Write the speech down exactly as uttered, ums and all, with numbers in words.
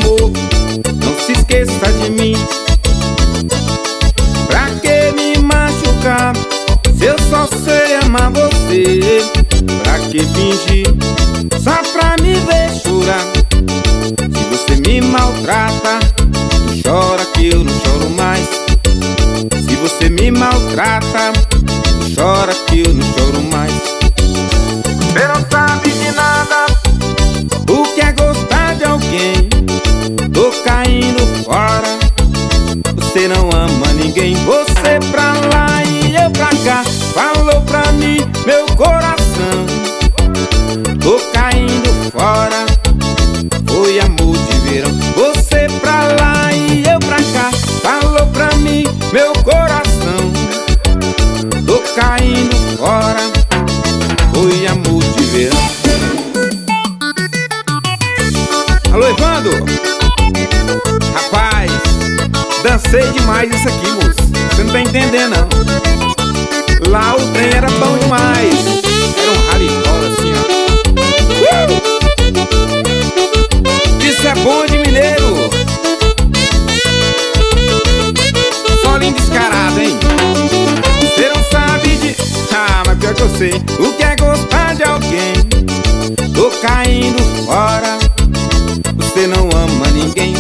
amor, não se esqueça de mim. Pra que me machucar se eu só sei amar você? Pra que fingir só pra me ver chorar? Se você me maltrata, tu chora que eu não choro mais. Se você me maltrata, tu chora que eu não choro mais. Você não sabe de nada, o que é gostar de alguém. Tô caindo fora, você não ama ninguém. Você pra lá e eu pra cá, falou pra mim meu coração. Tô caindo fora, foi amor de verão. Você pra lá e eu pra cá, falou pra mim meu coração. Tô caindo fora, foi amor de verão. Alô, Evandro? Rapaz, dancei demais isso aqui, moço. Você não tá entendendo, não. Lá o trem era bom demais. Era um rallybola assim, ó. uh! Isso é bom de mineiro. Solinho descarado, hein? Você não sabe de... Ah, mas pior que eu sei. O que é gostar de alguém? Tô caindo fora, você não ama ninguém.